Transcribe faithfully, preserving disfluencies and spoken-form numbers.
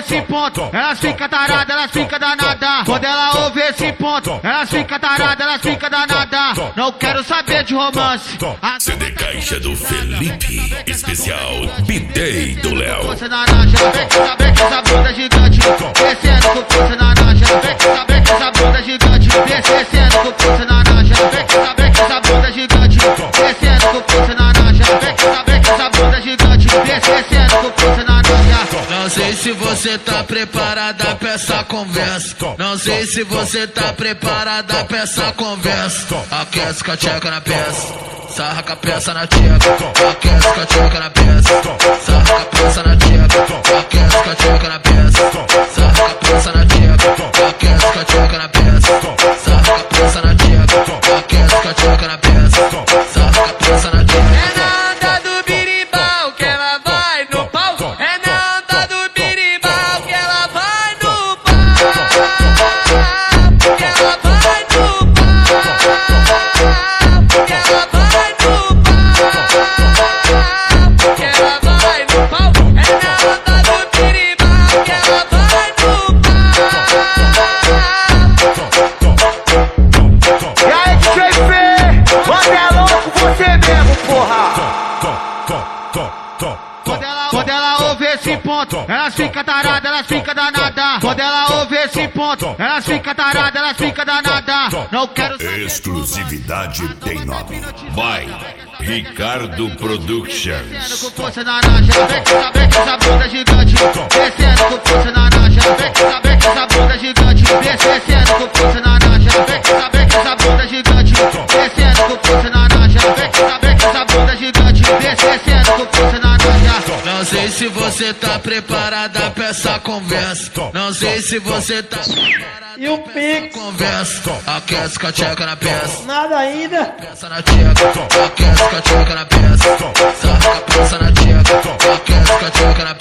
esse ponto, elas ficam taradas, elas ficam danadas. Quando ela ouve esse ponto, elas ficam taradas, elas ficam danadas. Não quero saber de romance. C D Caixa do Felipe, especial B-Day do Léo. Força na naja, vem que saber que essa bunda gigante. Descendo com força na naja, vem que saber que essa bunda gigante. Descendo com força na naja, vem que saber que essa bunda gigante. Descendo com força na naja, vem que saber que essa bunda gigante. Descendo com força na naja. Não sei se você tá preparada pra essa conversa. Não sei se você tá preparada pra essa conversa. Aquece com a tcheca na peça, sarra com a peça na tcheca. Aquece com a tcheca na peça, sarra com a peça na tcheca. Aquece com a tcheca na peça, sarra com a peça na tcheca. Aquece com a tcheca na peça, sarra com a peça na tcheca. Aquece com a tcheca na peça, sarra com a peça na tcheca. É na onda do birimbau que ela vai no pau. É na onda do birimbau que ela vai no pau. Que ela vai no pau. Que ela vai no pau. Que ela vai no pau. É na onda do birimbau que ela vai no pau. E aí, D J P, você é louco, você mesmo, porra. Quando ela, quando ela ouve esse ponto, elas ficam taradas, elas ficam danadas. Quando ela ouve esse ponto, elas ficam taradas, elas ficam danadas. Não quero saber. Exclusividade tem nome. Vai, Ricardo Productions. Com força na naja, vem que saber que essa bunda gigante. Descendo com força na naja, vem que saber que essa bunda gigante. Descendo com força na naja, vem que saber que essa bunda gigante. Descendo com força na naja, vem que saber que essa bunda gigante. Descendo com força na naja. Não sei se você tá preparada pra essa conversa. Não sei se você tá E o Pix? conversa. Aquece com a tcheca na peça, Nada ainda. peça na tcheca. Aquece com a tcheca na peça, sarra com a peça na tcheca. Aquece com a tcheca na